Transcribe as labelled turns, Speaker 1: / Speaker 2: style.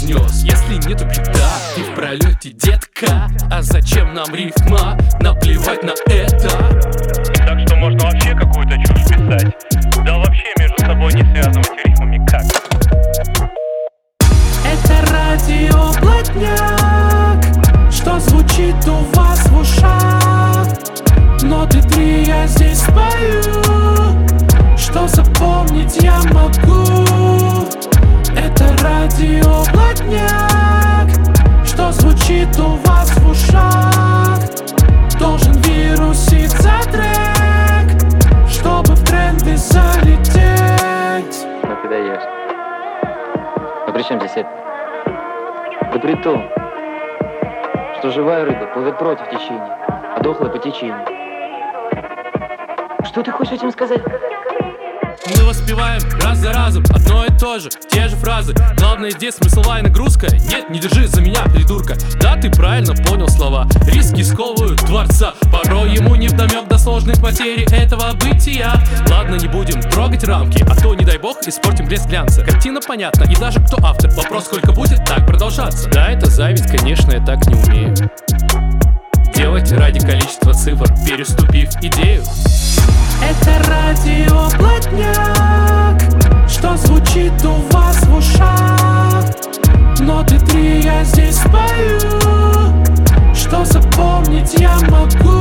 Speaker 1: произнес. Если нету беда, ты в пролете, детка. А зачем нам рифма? Наплевать на это.
Speaker 2: Так что можно вообще какую-то чушь писать. Да вообще между собой не связывать рифмами как.
Speaker 3: Это радио Блатняк, что звучит у вас в ушах. Ноты 3 я здесь спою, что запомнить я могу. Это радио Блатняк, что звучит у вас в ушах. Должен вируситься трек, чтобы в тренды залететь.
Speaker 4: Ну ты даешь. А при чем здесь это? Да при том, что живая рыба плывет против течения, а дохлая по течению. Что ты хочешь этим сказать?
Speaker 1: Мы воспеваем раз за разом одно и то же, те же фразы. Главное здесь смысловая нагрузка. Нет, не держи за меня, придурка. Да, ты правильно понял слова. Риски сковывают творца. Порой ему невдомек до сложных материй этого бытия. Ладно, не будем трогать рамки, а то, не дай бог, испортим блеск глянца. Картина понятна, и даже кто автор. Вопрос, сколько будет так продолжаться. Да, это зависть, конечно, я так не умею делать ради количества цифр, переступив идею.
Speaker 3: Это радио Блатняк, что звучит у вас в ушах. Ноты 3 я здесь спою, что запомнить я могу.